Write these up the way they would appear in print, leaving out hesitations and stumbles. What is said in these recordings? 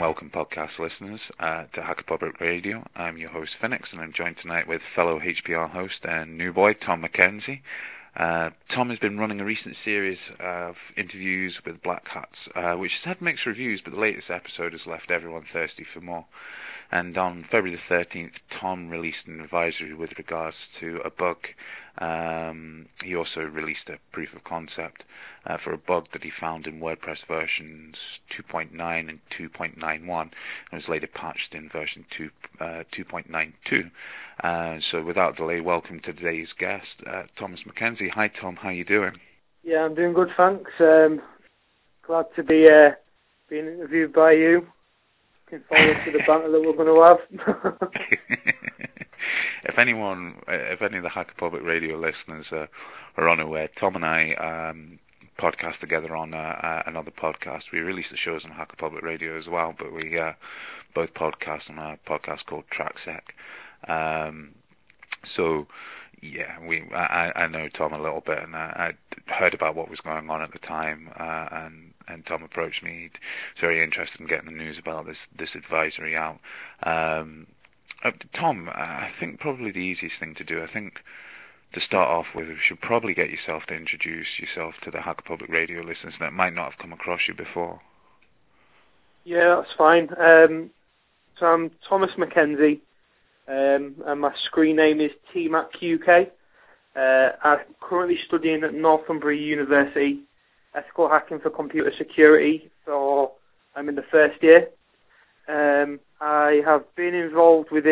welcome podcast listeners to Hacker Public Radio. I'm your host Phoenix, and I'm joined tonight with fellow HPR host and new boy Tom Mackenzie. Tom has been running a recent series of interviews with Black Hats, which has had mixed reviews, but the latest episode has left everyone thirsty for more. And on February the 13th, Tom released an advisory with regards to a bug. He also released a proof of concept for a bug that he found in WordPress versions 2.9 and 2.91, and was later patched in version 2.92. So without delay, welcome to today's guest, Thomas Mackenzie. Hi Tom, how you doing? Yeah, I'm doing good, thanks. Glad to be being interviewed by you. Looking forward to the banter that we're going to have. If any of the Hacker Public Radio listeners are unaware, Tom and I podcast together on another podcast. We release the shows on Hacker Public Radio as well, but we both podcast on a podcast called TrackSec. So yeah, I know Tom a little bit, and I heard about what was going on at the time, and Tom approached me. He was very interested in getting the news about this advisory out. Tom, I think probably the easiest thing to do, I think to start off with, we should probably get yourself to introduce yourself to the Hacker Public Radio listeners that might not have come across you before. Yeah, that's fine. So I'm Thomas Mackenzie, and my screen name is TMAC UK. I'm currently studying at Northumbria University, ethical hacking for computer security. So I'm in the first year. I have been involved with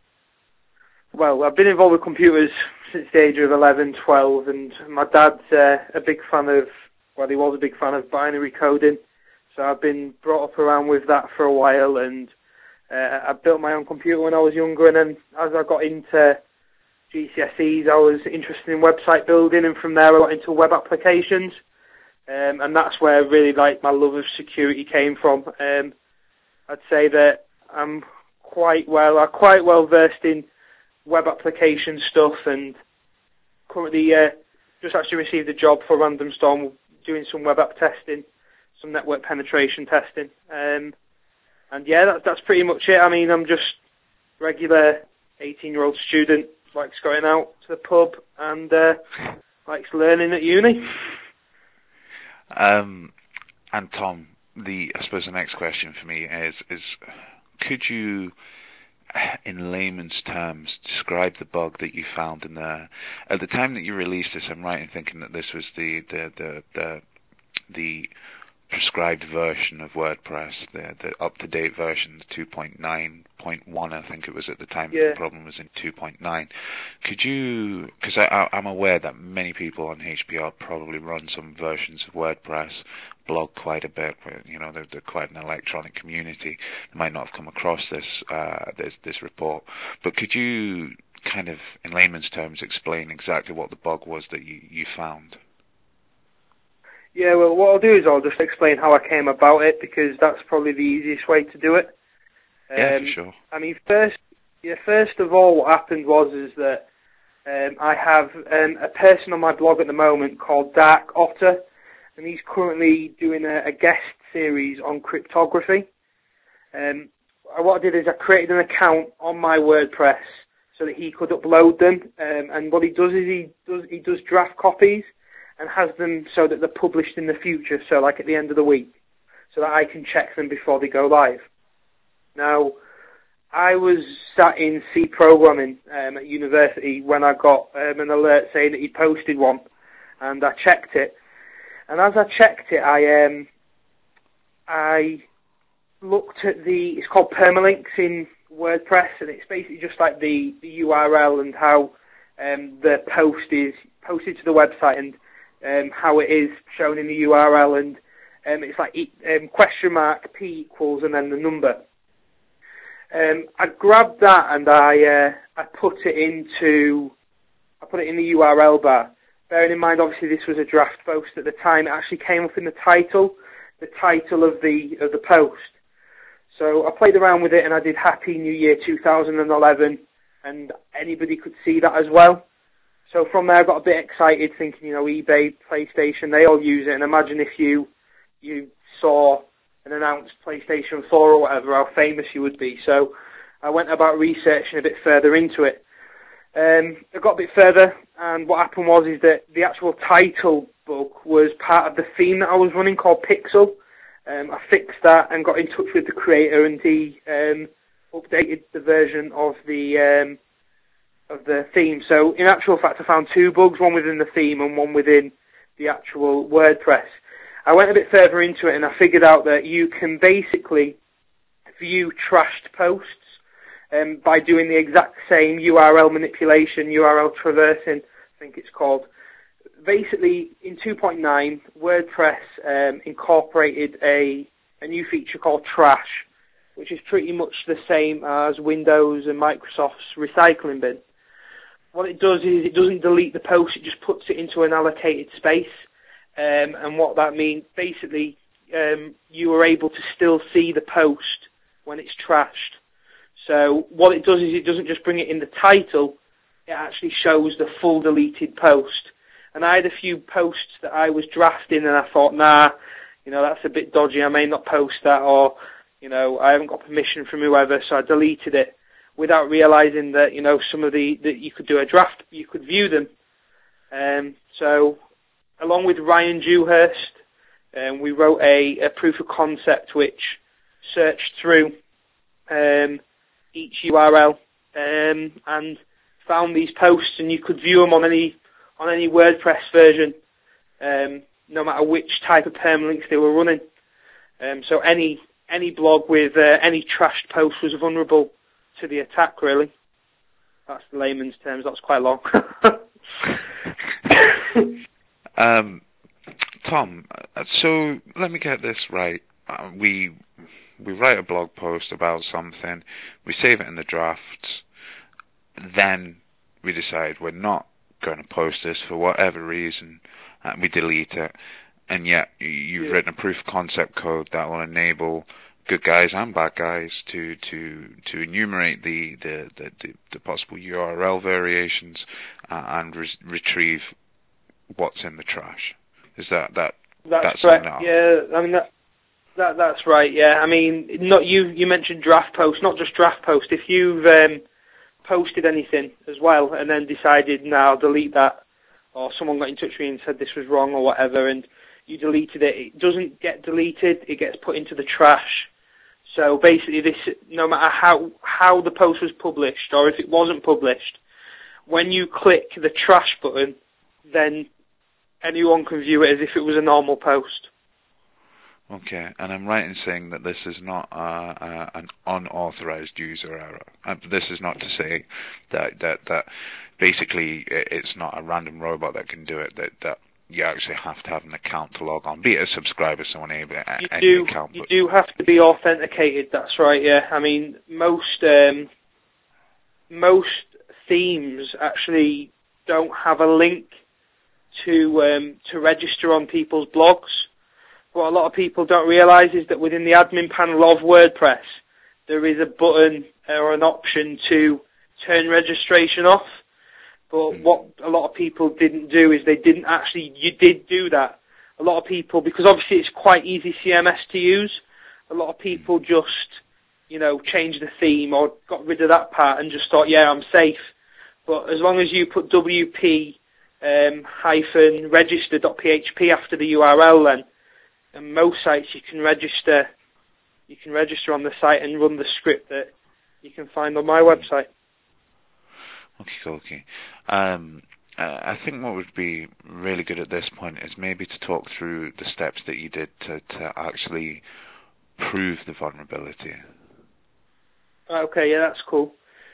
computers since the age of 11, 12, and my dad's he was a big fan of binary coding, so I've been brought up around with that for a while, and I built my own computer when I was younger, and then as I got into GCSEs, I was interested in website building, and from there I got into web applications, and that's where really my love of security came from. I'd say that I'm quite well versed in web application stuff, and currently just actually received a job for Random Storm doing some web app testing, some network penetration testing, and yeah, that's pretty much it. I mean, I'm just regular 18-year-old student, likes going out to the pub and likes learning at uni. And Tom, I suppose the next question for me is could you, in layman's terms, describe the bug that you found in there? At the time that you released this, I'm right in thinking that this was the prescribed version of WordPress, the up-to-date version, 2.9.1, I think it was at the time. Yeah. The problem was in 2.9. Could you, because I'm aware that many people on HPR probably run some versions of WordPress, blog quite a bit, they're quite an electronic community. They might not have come across this report, but could you kind of, in layman's terms, explain exactly what the bug was that you found? Yeah, well, what I'll do is I'll just explain how I came about it, because that's probably the easiest way to do it. Yeah, for sure. I mean, first of all, what happened was that I have a person on my blog at the moment called Dark Otter, and he's currently doing a guest series on cryptography. What I did is I created an account on my WordPress so that he could upload them, and what he does is he does draft copies and has them so that they're published in the future, so like at the end of the week, so that I can check them before they go live. Now, I was sat in C programming at university when I got an alert saying that he posted one, and I checked it. And as I checked it, I looked at it's called permalinks in WordPress, and it's basically just like the URL and how the post is posted to the website, and how it is shown in the URL, and it's like question mark P equals and then the number. I grabbed that and I put it in the URL bar. Bearing in mind, obviously, this was a draft post at the time. It actually came up in the title of the post. So I played around with it and I did Happy New Year 2011, and anybody could see that as well. So from there, I got a bit excited, thinking, eBay, PlayStation, they all use it. And imagine if you saw an announced PlayStation 4 or whatever, how famous you would be. So I went about researching a bit further into it. I got a bit further, and what happened was that the actual title bug was part of the theme that I was running called Pixel. I fixed that and got in touch with the creator, and he updated the version of the theme. So in actual fact, I found 2 bugs, one within the theme and one within the actual WordPress. I went a bit further into it, and I figured out that you can basically view trashed posts by doing the exact same URL manipulation, URL traversing, I think it's called. Basically, in 2.9, WordPress incorporated a new feature called Trash, which is pretty much the same as Windows and Microsoft's recycling bin. What it does is it doesn't delete the post, it just puts it into an allocated space. And what that means, basically, you are able to still see the post when it's trashed. So what it does is it doesn't just bring it in the title, it actually shows the full deleted post. And I had a few posts that I was drafting and I thought, nah, that's a bit dodgy, I may not post that, or, I haven't got permission from whoever, so I deleted it without realizing that, some of that you could do a draft, you could view them. So along with Ryan Dewhurst, we wrote a proof of concept which searched through each URL and found these posts, and you could view them on any WordPress version, no matter which type of permalinks they were running. So any blog with any trashed post was vulnerable to the attack, really. That's the layman's terms. That's quite long. Tom, so let me get this right. We write a blog post about something, we save it in the drafts, then we decide we're not going to post this for whatever reason, and we delete it, and yet you've written a proof of concept code that will enable good guys and bad guys to enumerate the possible URL variations and retrieve what's in the trash. Is that's correct? Yeah, I mean that's right. Yeah, I mean, not you mentioned draft post, not just draft post. If you've posted anything as well and then decided, now I'll delete that, or someone got in touch with me and said this was wrong or whatever, and you deleted it, it doesn't get deleted, it gets put into the trash. So basically, this, no matter how the post was published, or if it wasn't published, when you click the trash button, then anyone can view it as if it was a normal post. Okay, and I'm right in saying that this is not an unauthorized user error. This is not to say that basically it's not a random robot that can do it, that you actually have to have an account to log on, be it a subscriber, someone able any account. You do have to be authenticated, that's right, yeah. I mean, most themes actually don't have a link to register on people's blogs. What a lot of people don't realise is that within the admin panel of WordPress, there is a button or an option to turn registration off. But what a lot of people didn't do is you did do that. A lot of people, because obviously it's quite easy CMS to use, a lot of people just, changed the theme or got rid of that part and just thought, yeah, I'm safe. But as long as you put WP -register.php after the URL, then, and most sites you can register on the site and run the script that you can find on my website. Okay. I think what would be really good at this point is maybe to talk through the steps that you did to actually prove the vulnerability. Okay, yeah, that's cool.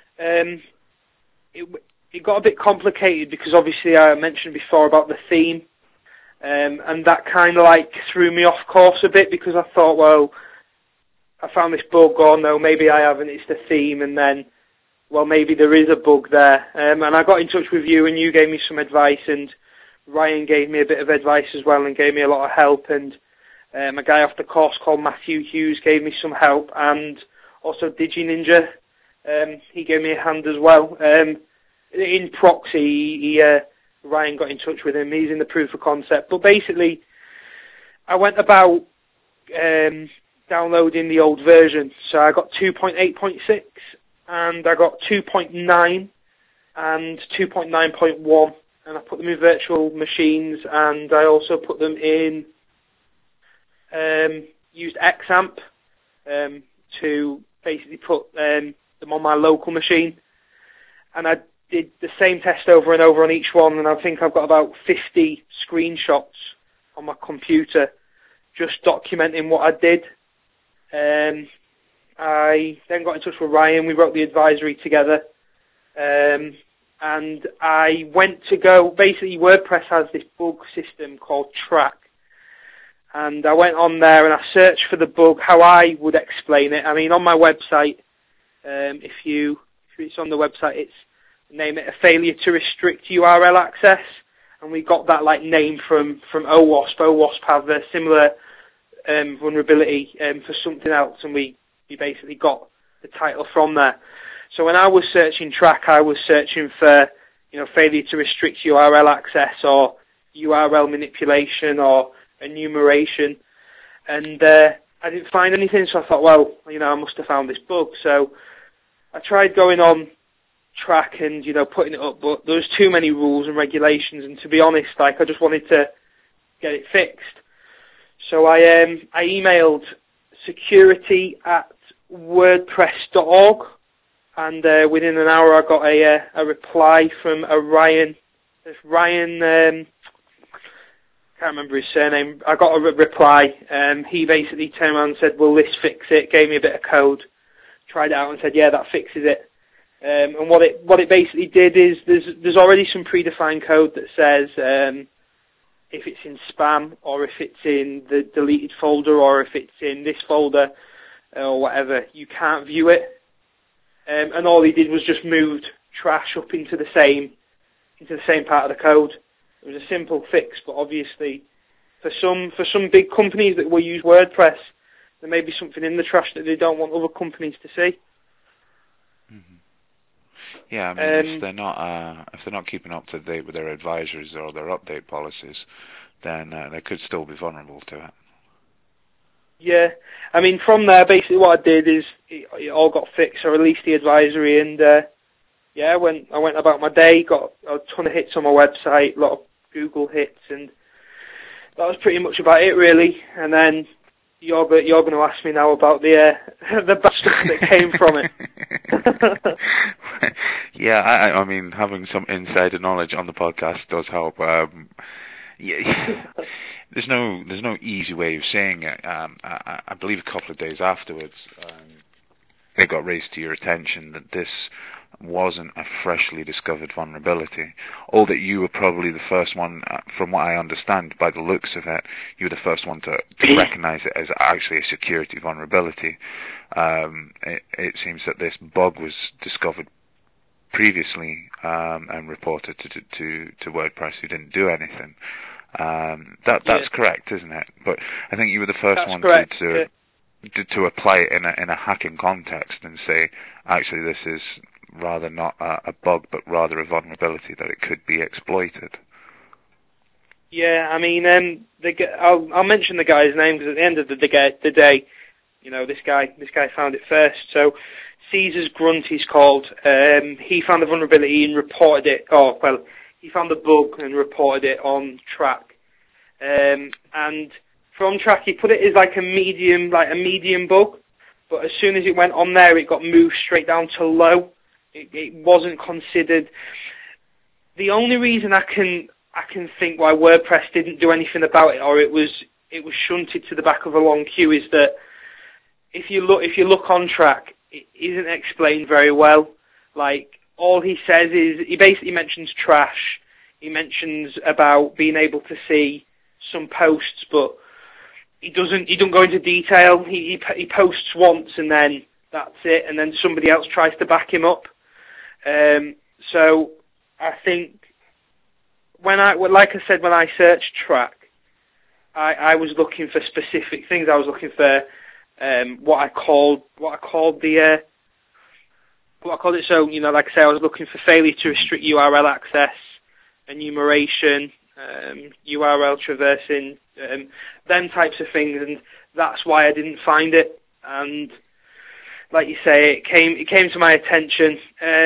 It got a bit complicated because obviously I mentioned before about the theme, and that kind of threw me off course a bit because I thought, well, I found this bug, or no, maybe I haven't, it's the theme, and then, well, maybe there is a bug there. And I got in touch with you, and you gave me some advice, and Ryan gave me a bit of advice as well, and gave me a lot of help, and a guy off the course called Matthew Hughes gave me some help, and also DigiNinja, he gave me a hand as well. In proxy, Ryan got in touch with him, he's in the proof of concept, but basically, I went about downloading the old version. So I got 2.8.6 and I got 2.9 and 2.9.1, and I put them in virtual machines, and I also put them in, used XAMPP to basically put them on my local machine, and I did the same test over and over on each one, and I think I've got about 50 screenshots on my computer just documenting what I did. I then got in touch with Ryan. We wrote the advisory together, and I went to go, basically WordPress has this bug system called Track, and I went on there and I searched for the bug, how I would explain it. I mean, on my website, if it's on the website, it's name it a failure to restrict URL access, and we got that like name from OWASP. OWASP have a similar vulnerability for something else, and we basically got the title from there. So when I was searching Track, I was searching for, failure to restrict URL access or URL manipulation or enumeration, and I didn't find anything. So I thought, well, I must have found this bug. So I tried going on Track and putting it up, but there was too many rules and regulations, and to be honest, I just wanted to get it fixed. So I emailed security@wordpress.org, and within an hour I got a reply from a Ryan. Ryan, can't remember his surname. I got a reply. He basically turned around and said, "Will this fix it?" Gave me a bit of code, tried it out, and said, "Yeah, that fixes it." And what it basically did is there's already some predefined code that says if it's in spam, or if it's in the deleted folder, or if it's in this folder or whatever, you can't view it. And all he did was just moved trash up into the same part of the code. It was a simple fix, but obviously for some big companies that will use WordPress, there may be something in the trash that they don't want other companies to see. Mm-hmm. Yeah, I mean, if they're not keeping up to date with their advisories or their update policies, then they could still be vulnerable to it. Yeah, I mean, from there, basically what I did is it all got fixed. I released the advisory, and I went about my day, got a ton of hits on my website, a lot of Google hits, and that was pretty much about it, really. And then you're going to ask me now about the bad stuff that came from it. Yeah, I mean, having some insider knowledge on the podcast does help. Yeah, there's no easy way of saying it. I believe a couple of days afterwards, it got raised to your attention that this wasn't a freshly discovered vulnerability, or that you were probably the first one, from what I understand by the looks of it, you were the first one to recognize it as actually a security vulnerability. It seems that this bug was discovered previously and reported to WordPress, who didn't do anything. That's correct, isn't it? But I think you were the first one to apply it in a hacking context and say, actually, this is rather not a bug, but rather a vulnerability that it could be exploited. Yeah, I mean, I'll mention the guy's name, because at the end of the day, this guy found it first. So Caesar's Grunt, he's called. He found the vulnerability and reported it. He found the bug and reported it on Track. And from Track, he put it as like a medium bug. But as soon as it went on there, it got moved straight down to low. It wasn't considered. The only reason I can think why WordPress didn't do anything about it, or it was shunted to the back of a long queue, is that if you look on Track, it isn't explained very well. Like, all he says is, he basically mentions trash. He mentions about being able to see some posts, but he doesn't go into detail. He posts once and then that's it, and then somebody else tries to back him up. So I think when I searched Track, I was looking for specific things. I was looking for what I called it. So, like I say, I was looking for failure to restrict URL access, enumeration, URL traversing, them types of things, and that's why I didn't find it. And like you say, it came to my attention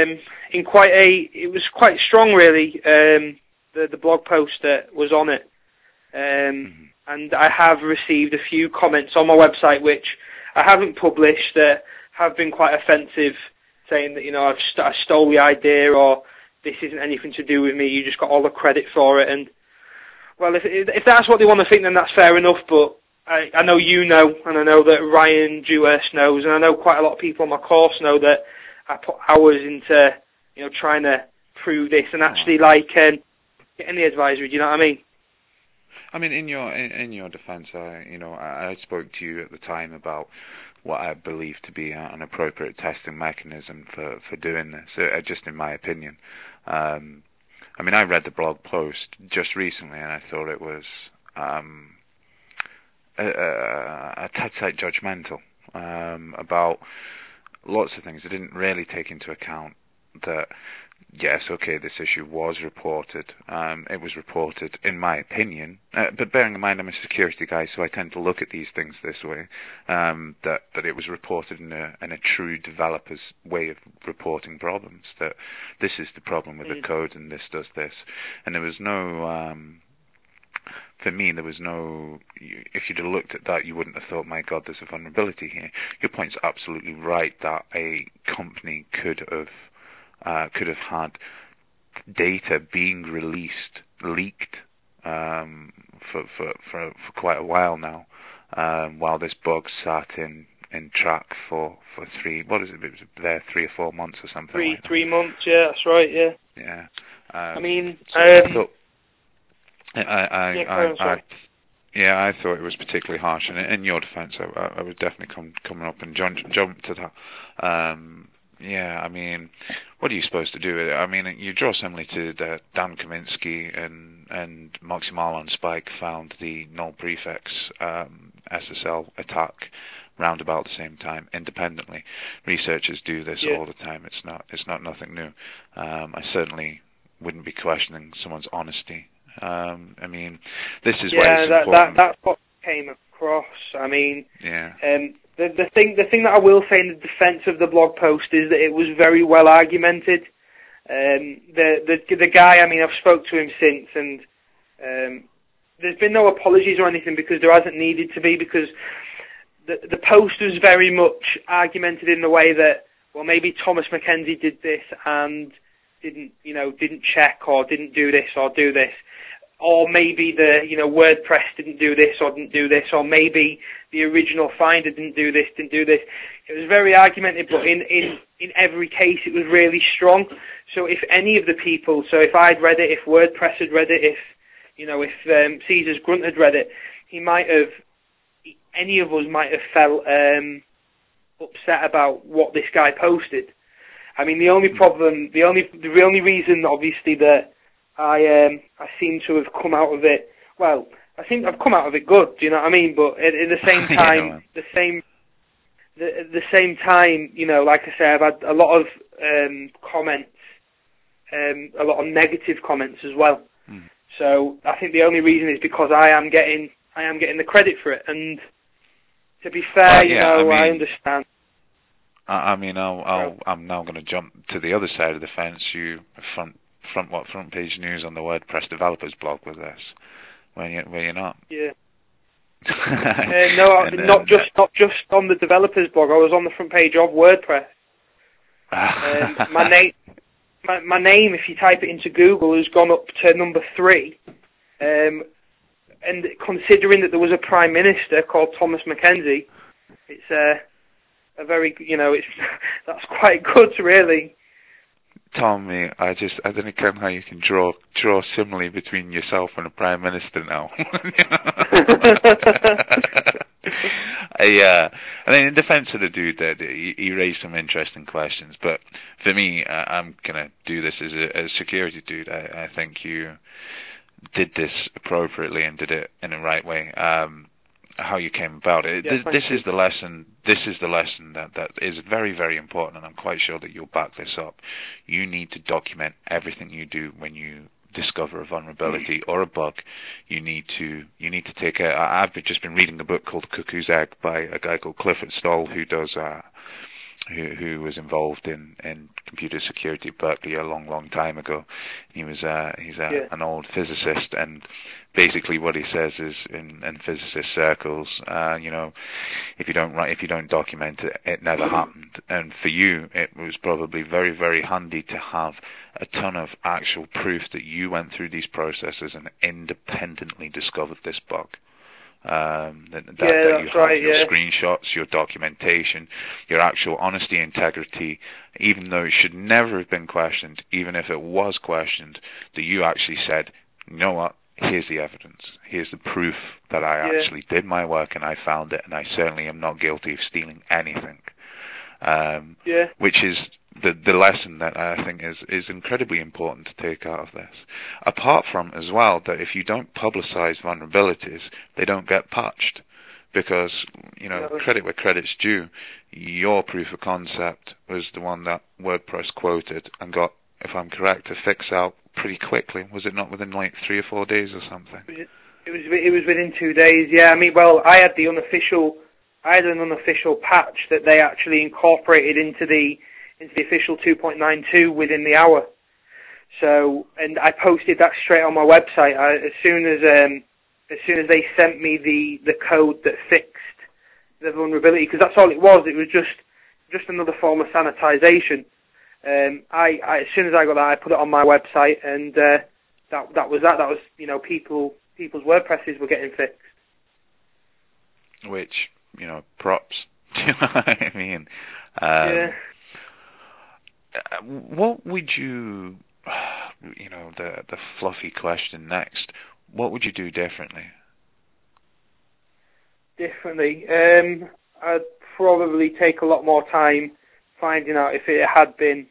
it was quite strong, really. The blog post that was on it, and I have received a few comments on my website which I haven't published that have been quite offensive, saying that I stole the idea, or this isn't anything to do with me. You just got all the credit for it. And well, if that's what they want to think, then that's fair enough. But I know you know, and I know that Ryan Dewhurst knows, and I know quite a lot of people on my course know that I put hours into trying to prove this and actually getting the advisory. Do you know what I mean? I mean, in your defence, I spoke to you at the time about what I believe to be an appropriate testing mechanism for doing this, just in my opinion. I mean, I read the blog post just recently, and I thought it was a tad sight judgmental about lots of things. It didn't really take into account that, yes, okay, this issue was reported. It was reported, in my opinion, but bearing in mind I'm a security guy, so I tend to look at these things this way, that it was reported in a true developer's way of reporting problems, that this is the problem with the code and this does this. And there was no... for me, there was no... If you'd have looked at that, you wouldn't have thought, my God, there's a vulnerability here. Your point's absolutely right that a company could have had data being leaked for quite a while now, while this bug sat in track for 3, what is it? It was there 3 or 4 months or something. 3 months, yeah, that's right, yeah. Yeah. I mean, I thought it was particularly harsh, and in your defence, I was definitely coming up and jump to that. Yeah, I mean, what are you supposed to do with it? I mean, you draw similarly to Dan Kaminsky and Moxie Marlon Spike found the null prefix SSL attack round about the same time independently. Researchers do this all the time. It's not nothing new. I certainly wouldn't be questioning someone's honesty. I mean, this is why it's important. That's what came across. I mean, yeah. The thing that I will say in the defence of the blog post is that it was very well argumented. The guy, I mean, I've spoke to him since, and there's been no apologies or anything because there hasn't needed to be, because the post was very much argumented in the way that, well, maybe Thomas Mackenzie did this and didn't check or didn't do this or do this. Or maybe WordPress didn't do this or didn't do this, or maybe the original Finder didn't do this. It was very argumented, but in every case it was really strong. So if any of the people, so if I'd read it, if WordPress had read it, if Caesar's Grunt had read it, any of us might have felt upset about what this guy posted. I mean, the only reason, obviously, that I seem to have come out of it. Well, I think I've come out of it good. Do you know what I mean? But at the same time, the same time, like I say, I've had a lot of comments, a lot of negative comments as well. So I think the only reason is because I am getting the credit for it. And to be fair, I understand. I mean, I'm now going to jump to the other side of the fence. You front page news on the WordPress developers blog with this, where you're not. Yeah. No, not just on the developers blog. I was on the front page of WordPress. My name, if you type it into Google, has gone up to number 3. And considering that there was a Prime Minister called Thomas Mackenzie, it's a very, that's quite good, really. Tommy, I don't know how you can draw simile between yourself and a Prime Minister now. I mean, in defence of the dude, that he raised some interesting questions, but for me, I'm gonna do this as a security dude. I think you did this appropriately and did it in the right way. How you came about it. Yeah, this is the lesson. This is the lesson that is very, very important, and I'm quite sure that you'll back this up. You need to document everything you do when you discover a vulnerability or a bug, you need to take it. I've just been reading a book called Cuckoo's Egg by a guy called Clifford Stoll, who was involved in computer security at Berkeley a long time ago. He's an old physicist, and basically what he says is in physicist circles, if you don't document it, it never happened. And for you, it was probably very, very handy to have a ton of actual proof that you went through these processes and independently discovered this bug. That you have your screenshots, your documentation, your actual honesty, integrity, even though it should never have been questioned, even if it was questioned, that you actually said, you know what, here's the evidence, here's the proof that I actually did my work and I found it, and I certainly am not guilty of stealing anything. Which is the lesson that I think is incredibly important to take out of this. Apart from, as well, that if you don't publicize vulnerabilities, they don't get patched. Because, credit where credit's due, your proof of concept was the one that WordPress quoted and got, if I'm correct, a fix out pretty quickly. Was it not within like 3 or 4 days or something? It was within 2 days, yeah. I mean, well, I had an unofficial patch that they actually incorporated into the official 2.92 within the hour. So, and I posted that straight on my website as soon as they sent me the code that fixed the vulnerability, because that's all it was. It was just another form of sanitization. As soon as I got that, I put it on my website, and that was that. That was, people's WordPresses were getting fixed. Which, props. Do you know what I mean? What would you, the fluffy question next, what would you do differently? I'd probably take a lot more time finding out if it had been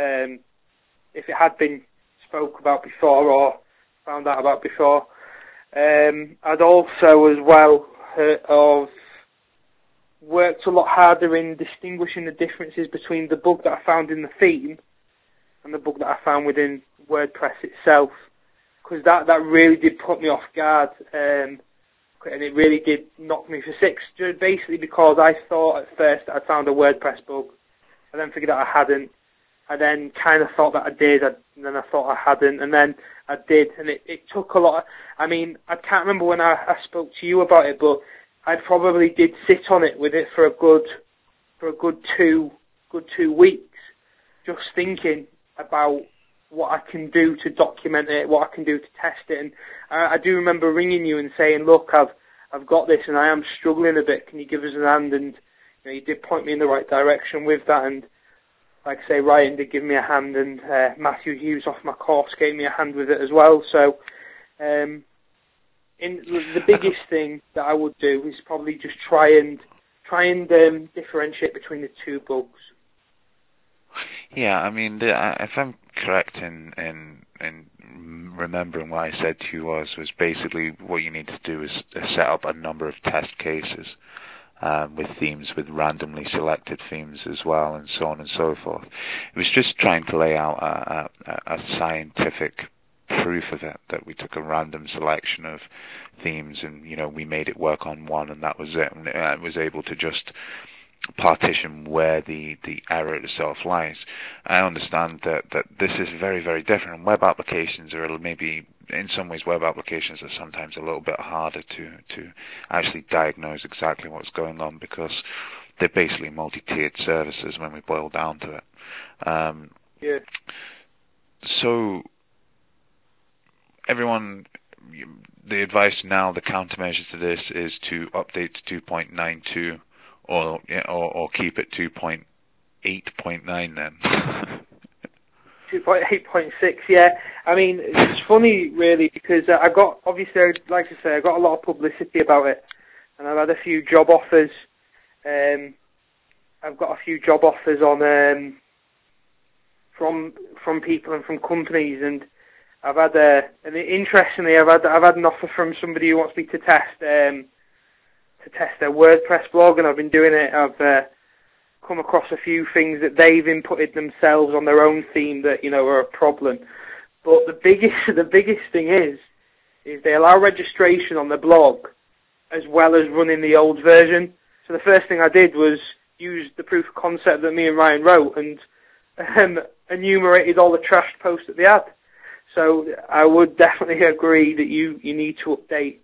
spoke about before or found out about before. I'd also, as well, worked a lot harder in distinguishing the differences between the bug that I found in the theme and the bug that I found within WordPress itself, because that really did put me off guard, and it really did knock me for six, basically because I thought at first that I'd found a WordPress bug. I then figured out I hadn't. I then kind of thought that I did, and then I thought I hadn't, and then I did, and it took a lot. I can't remember when I spoke to you about it, but I probably did sit on it with it for a good 2 weeks, just thinking about what I can do to document it, what I can do to test it. And I do remember ringing you and saying, look, I've got this and I am struggling a bit. Can you give us a hand? And you did point me in the right direction with that. And like I say, Ryan did give me a hand, and Matthew Hughes off my course gave me a hand with it as well. So the biggest thing that I would do is probably just try and differentiate between the two bugs. Yeah, if I'm correct in remembering what I said to you was basically what you need to do is set up a number of test cases with themes, with randomly selected themes as well, and so on and so forth. It was just trying to lay out a scientific proof of it, that we took a random selection of themes and we made it work on one, and that was it, and I was able to just partition where the error itself lies. I understand that this is very, very different. Web applications are maybe, in some ways, web applications are sometimes a little bit harder to actually diagnose exactly what's going on, because they're basically multi-tiered services when we boil down to it. So everyone, the advice now, the countermeasure to this is to update to 2.92 or keep it 2.8.9 then. 2.8.6, yeah. It's funny really, because I got, obviously, like I say, I got a lot of publicity about it, and I've had a few job offers. I've got a few job offers on from people and from companies, and I've had interestingly, I've had an offer from somebody who wants me to test their WordPress blog, and I've been doing it. I've come across a few things that they've inputted themselves on their own theme that are a problem. But the biggest thing is they allow registration on the blog as well as running the old version. So the first thing I did was use the proof of concept that me and Ryan wrote and enumerated all the trashed posts that they had. So I would definitely agree that you need to update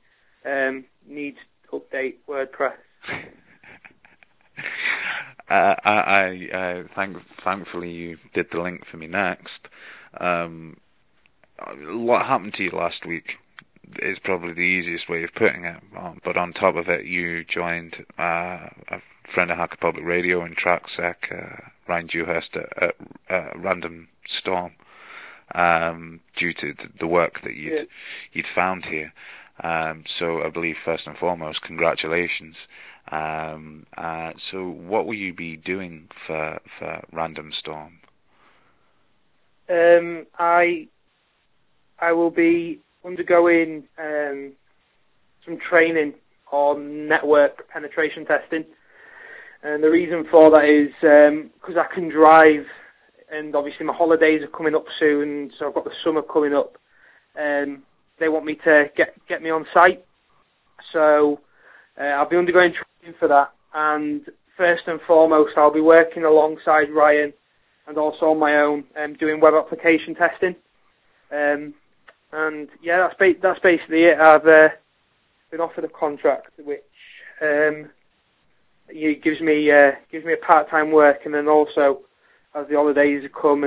WordPress. Thankfully you did the link for me next. What happened to you last week is probably the easiest way of putting it. But on top of it, you joined a friend of Hacker Public Radio and TrackSec, Ryan Dewhurst at Random Storm, due to the work that you'd found here. So I believe first and foremost, congratulations. So what will you be doing for Random Storm? I will be undergoing some training on network penetration testing, and the reason for that is because I can drive, and obviously my holidays are coming up soon, so I've got the summer coming up, and they want me to get me on site, so I'll be undergoing training for that. And first and foremost, I'll be working alongside Ryan and also on my own, doing web application testing. And yeah, that's basically it. I've been offered a contract which gives me a part-time work, and then also as the holidays come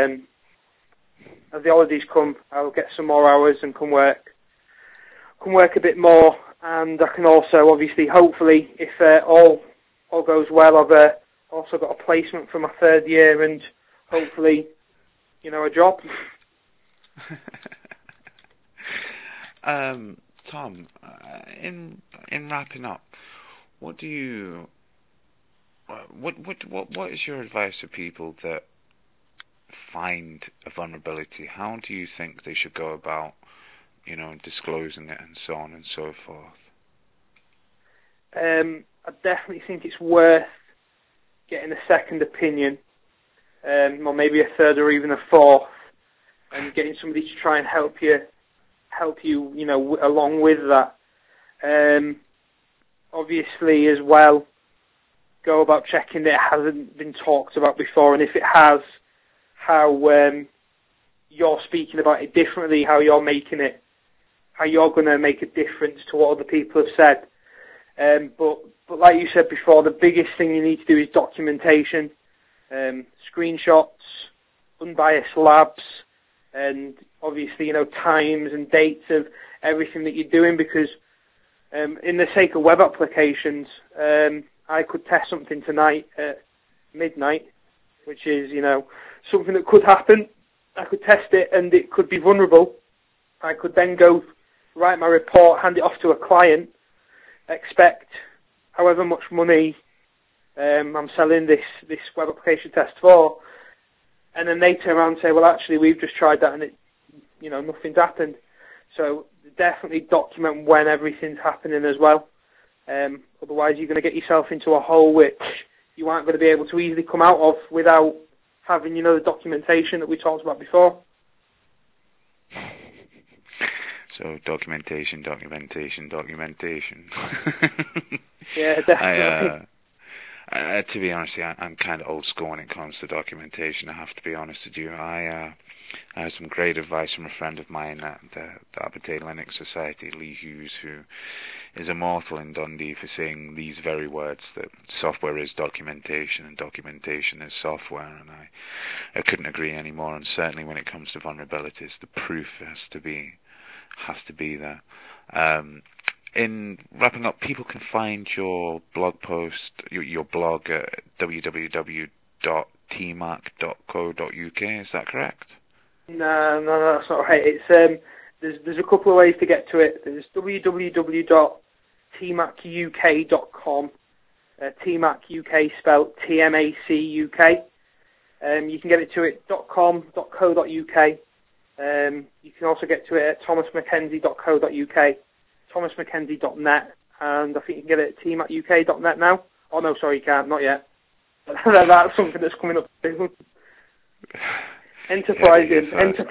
I'll get some more hours and can work a bit more, and I can also obviously, hopefully, if all goes well, I've also got a placement for my third year and hopefully, a job. Tom, in wrapping up, what is your advice to people that find a vulnerability? How do you think they should go about, disclosing it and so on and so forth? I definitely think it's worth getting a second opinion, or maybe a third or even a fourth, and getting somebody to try and help you, along with that. Obviously, as well, go about checking that it hasn't been talked about before, and if it has, how you're speaking about it differently, how you're going to make a difference to what other people have said. But like you said before, the biggest thing you need to do is documentation, screenshots, unbiased labs, and obviously, times and dates of everything that you're doing, because in the sake of web applications, I could test something tonight at midnight, which is, something that could happen. I could test it and it could be vulnerable. I could then go write my report, hand it off to a client, expect however much money I'm selling this web application test for, and then they turn around and say, well, actually, we've just tried that and it, nothing's happened. So definitely document when everything's happening as well. Otherwise, you're going to get yourself into a hole which you aren't going to be able to easily come out of without having, the documentation that we talked about before. So documentation. Yeah, definitely. To be honest, I'm kind of old school when it comes to documentation. I have to be honest with you. I had some great advice from a friend of mine at the Aberdeen Linux Society, Lee Hughes, who is immortal in Dundee for saying these very words, that software is documentation and documentation is software, and I couldn't agree anymore. And certainly when it comes to vulnerabilities, the proof has to be there. In wrapping up, people can find your blog post, your blog at www.tmac.co.uk. Is that correct? No, that's not right. It's there's a couple of ways to get to it. There's www.tmacuk.com. TMAC UK spelled TMAC UK. You can get it to it .com.co.uk. You can also get to it at thomasmckenzie.co.uk, thomasmckenzie.net, and I think you can get it at tmacuk.net now. Oh no, sorry, you can't, not yet. That's something that's coming up soon. Enterprising.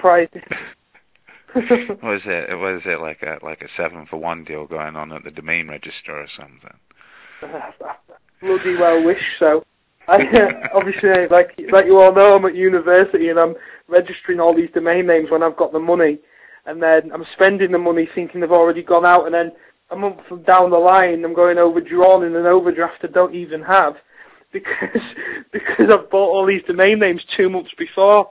Was it like a 7-for-1 deal going on at the domain register or something? Bloody well wish so. Obviously, like you all know, I'm at university and I'm registering all these domain names when I've got the money, and then I'm spending the money thinking they've already gone out, and then a month down the line I'm going overdrawn in an overdraft I don't even have because I've bought all these domain names 2 months before.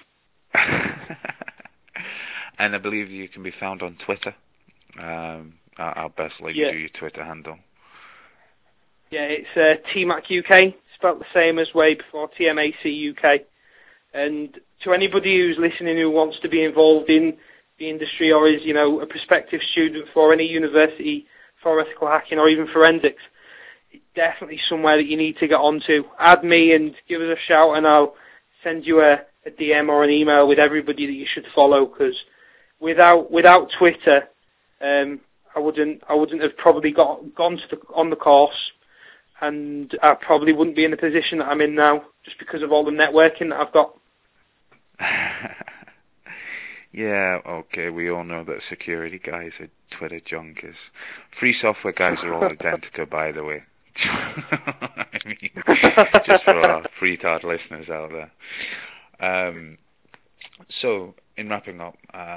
And I believe you can be found on Twitter. I'll best link you your Twitter handle. Yeah, it's TMAC UK, spelled the same as way before, TMAC UK. And to anybody who's listening who wants to be involved in the industry or is, a prospective student for any university for ethical hacking or even forensics, it's definitely somewhere that you need to get onto. Add me and give us a shout, and I'll send you a DM or an email with everybody that you should follow, because without Twitter, I wouldn't have probably gone on the course, and I probably wouldn't be in the position that I'm in now, just because of all the networking that I've got. Yeah, okay, we all know that security guys are Twitter junkies. Free software guys are all identical, by the way. I mean, just for our free-tard listeners out there. So, in wrapping up,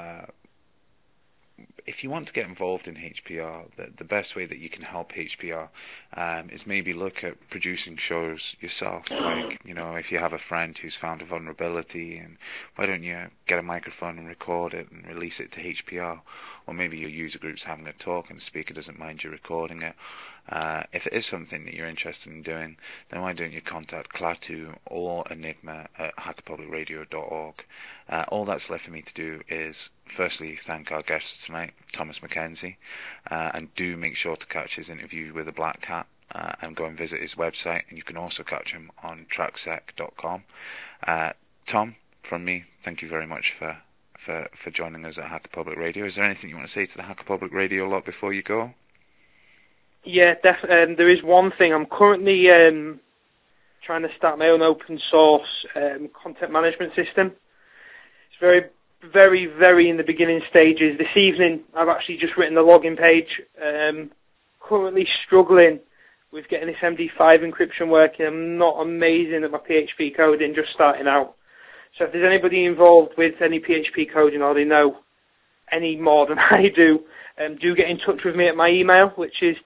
if you want to get involved in HPR, the best way that you can help HPR is maybe look at producing shows yourself. Like, if you have a friend who's found a vulnerability, and why don't you get a microphone and record it and release it to HPR? Or maybe your user group's having a talk and the speaker doesn't mind you recording it. If it is something that you're interested in doing, then why don't you contact Klaatu or Enigma at hackerpublicradio.org. All that's left for me to do is firstly thank our guest tonight, Thomas Mackenzie, and do make sure to catch his interview with the Black Cat and go and visit his website, and you can also catch him on tracksec.com. Tom, from me, thank you very much for joining us at Hacker Public Radio. Is there anything you want to say to the Hacker Public Radio lot before you go? Yeah, definitely. There is one thing. I'm currently trying to start my own open source content management system. It's very, very, very in the beginning stages. This evening, I've actually just written the login page. Currently struggling with getting this MD5 encryption working. I'm not amazing at my PHP coding, just starting out. So if there's anybody involved with any PHP coding or they know any more than I do get in touch with me at my email, which is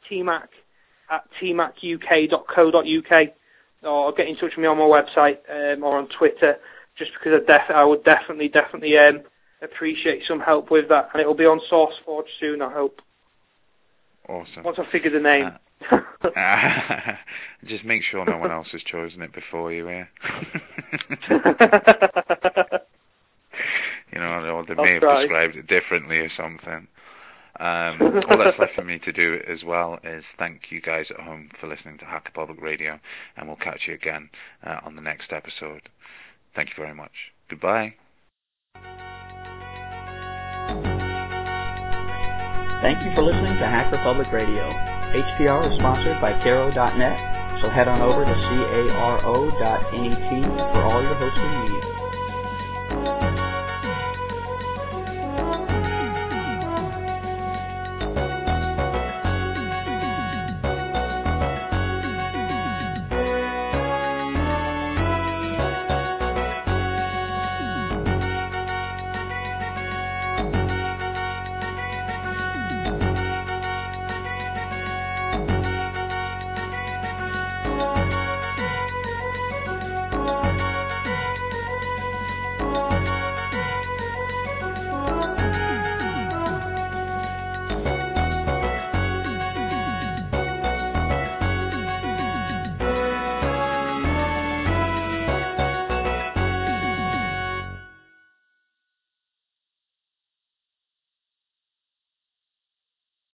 tmac@tmacuk.co.uk, or get in touch with me on my website or on Twitter, just because I would definitely appreciate some help with that. And it will be on SourceForge soon, I hope. Awesome. Once I figure the name. Just make sure no one else has chosen it before you, eh? Or they may have described it differently or something. All that's left for me to do as well is thank you guys at home for listening to Hacker Public Radio, and we'll catch you again on the next episode. Thank you very much. Goodbye. Thank you for listening to Hacker Public Radio. HPR is sponsored by Caro.net, so head on over to caro.net for all your hosting needs.